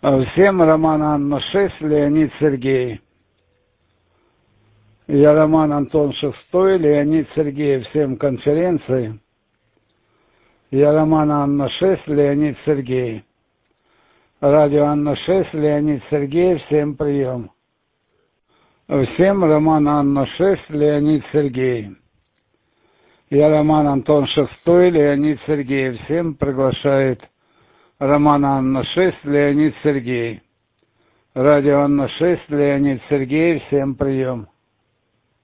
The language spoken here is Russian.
Всем Роман Анна 6, Леонид Сергей. Я Роман Антон 6, Леонид Сергей. Всем конференции. Я Роман Анна 6, Леонид Сергей. Радио Анна 6, Леонид Сергей. Всем прием. Всем Роман Анна 6, Леонид Сергей. Я Роман Антон 6, Леонид Сергей. Всем приглашает Роман Анна 6, Леонид Сергей. Радио Анна 6, Леонид Сергей. Всем прием.